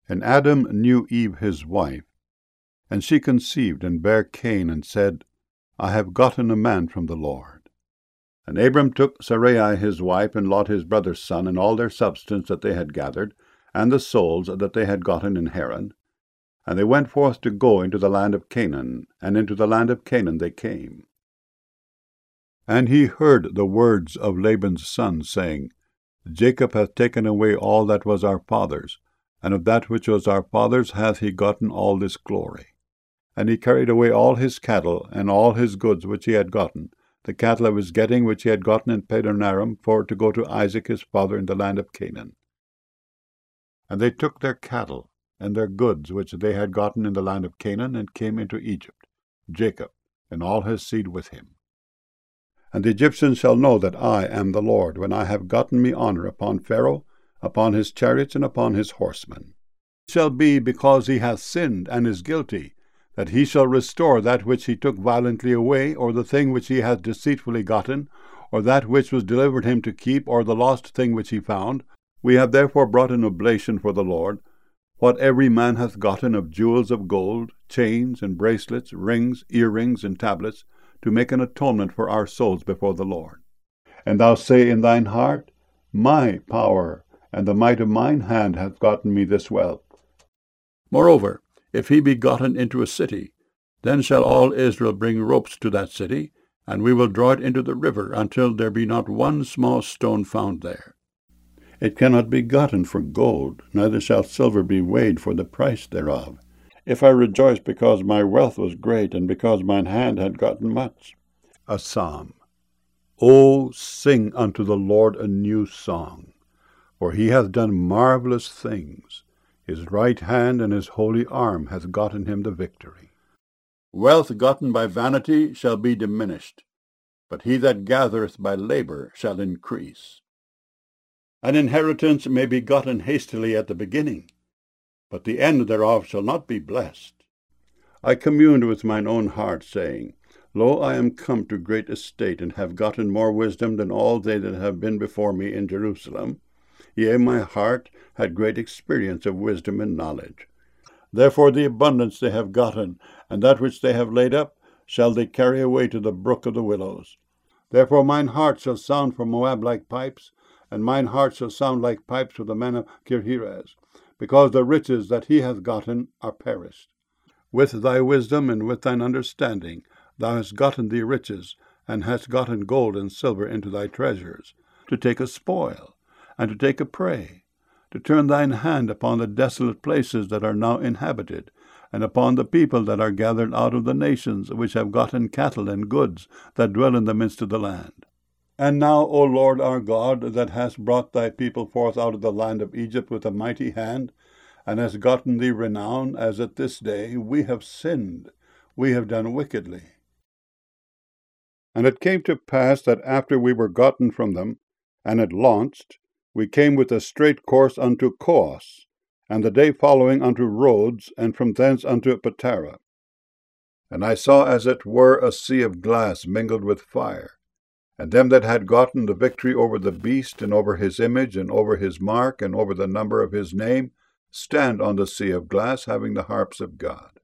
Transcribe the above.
And Adam knew Eve his wife, and she conceived and bare Cain, and said, I have gotten a man from the Lord. And Abram took Sarai his wife, and Lot his brother's son, and all their substance that they had gathered, and the souls that they had gotten in Haran. And they went forth to go into the land of Canaan, and into the land of Canaan they came. And he heard the words of Laban's son, saying, Jacob hath taken away all that was our father's, and of that which was our father's hath he gotten all this glory. And he carried away all his cattle, and all his goods which he had gotten, the cattle of his getting which he had gotten in Padanaram, for to go to Isaac his father in the land of Canaan. And they took their cattle, and their goods which they had gotten in the land of Canaan, and came into Egypt, Jacob, and all his seed with him. And the Egyptians shall know that I am the Lord, when I have gotten me honor upon Pharaoh, upon his chariots, and upon his horsemen. It shall be, because he hath sinned, and is guilty, that he shall restore that which he took violently away, or the thing which he hath deceitfully gotten, or that which was delivered him to keep, or the lost thing which he found. We have therefore brought an oblation for the Lord, what every man hath gotten of jewels of gold, chains, and bracelets, rings, earrings, and tablets, to make an atonement for our souls before the Lord. And thou say in thine heart, My power and the might of mine hand hath gotten me this wealth. Moreover, if he be gotten into a city, then shall all Israel bring ropes to that city, and we will draw it into the river, until there be not one small stone found there. It cannot be gotten for gold, neither shall silver be weighed for the price thereof. If I rejoice because my wealth was great, and because mine hand had gotten much. A psalm. O sing unto the Lord a new song, for he hath done marvelous things. His right hand and his holy arm hath gotten him the victory. Wealth gotten by vanity shall be diminished, but he that gathereth by labor shall increase. An inheritance may be gotten hastily at the beginning, but the end thereof shall not be blessed. I communed with mine own heart, saying, Lo, I am come to great estate, and have gotten more wisdom than all they that have been before me in Jerusalem. Yea, my heart had great experience of wisdom and knowledge. Therefore the abundance they have gotten, and that which they have laid up, shall they carry away to the brook of the willows. Therefore mine heart shall sound for Moab like pipes, and mine heart shall sound like pipes for the men of Kirheres, because the riches that he hath gotten are perished. With thy wisdom and with thine understanding thou hast gotten thee riches, and hast gotten gold and silver into thy treasures, to take a spoil, and to take a prey, to turn thine hand upon the desolate places that are now inhabited, and upon the people that are gathered out of the nations, which have gotten cattle and goods, that dwell in the midst of the land. And now, O Lord our God, that hast brought thy people forth out of the land of Egypt with a mighty hand, and hast gotten thee renown, as at this day, we have sinned, we have done wickedly. And it came to pass that after we were gotten from them, and had launched, we came with a straight course unto Coos, and the day following unto Rhodes, and from thence unto Patara. And I saw as it were a sea of glass mingled with fire, and them that had gotten the victory over the beast, and over his image, and over his mark, and over the number of his name, stand on the sea of glass, having the harps of God.